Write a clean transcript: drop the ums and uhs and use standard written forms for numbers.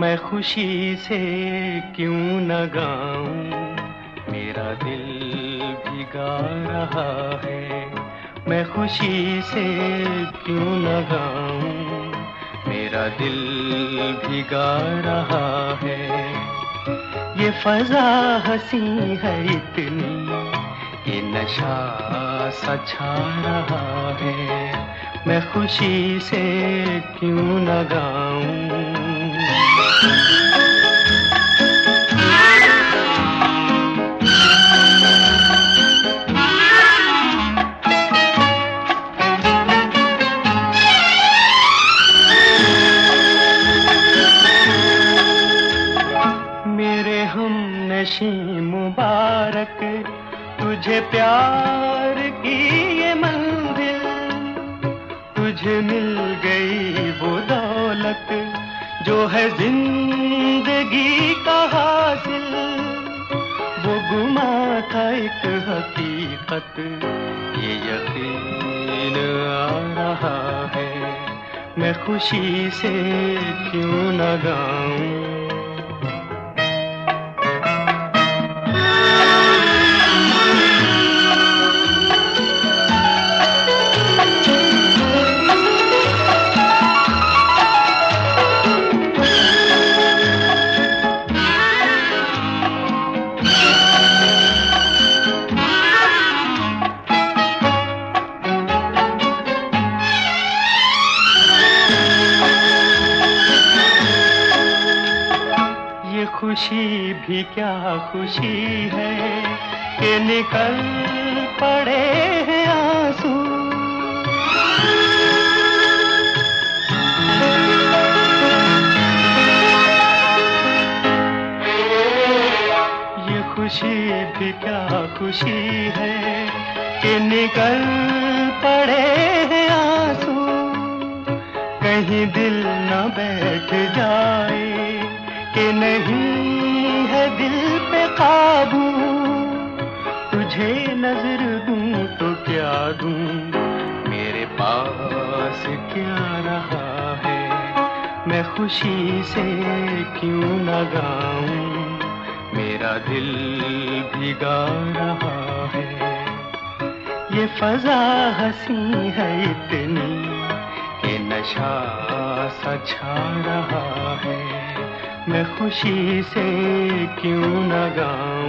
मैं खुशी से क्यों न गाऊं, मेरा दिल भी गा रहा है। मैं खुशी से क्यों न गाऊं, मेरा दिल भी गा रहा है। ये फजा हंसी है इतनी, ये नशा सा छा रहा है। मैं खुशी से क्यों न गाऊं। मेरे हम नशी मुबारक, तुझे प्यार की ये मंजिल, तुझे मिल गई वो दौलत जो है जिंदगी का हासिल। वो गुमा था एक हकीकत, ये यकीन आ रहा है। मैं खुशी से क्यों न गाऊं। खुशी भी क्या खुशी है कि निकल पड़े हैं आंसू। ये खुशी भी क्या खुशी है कि निकल पड़े हैं आंसू। कहीं दिल न बैठ जाए कि नहीं है दिल पे काबू। तुझे नजर दूं तो क्या दूं, मेरे पास क्या रहा है। मैं खुशी से क्यों न गाऊं, मेरा दिल भी गा रहा है। ये फजा हंसी है इतनी, ये नशा सा छा रहा है। मैं खुशी से क्यों न गाऊं।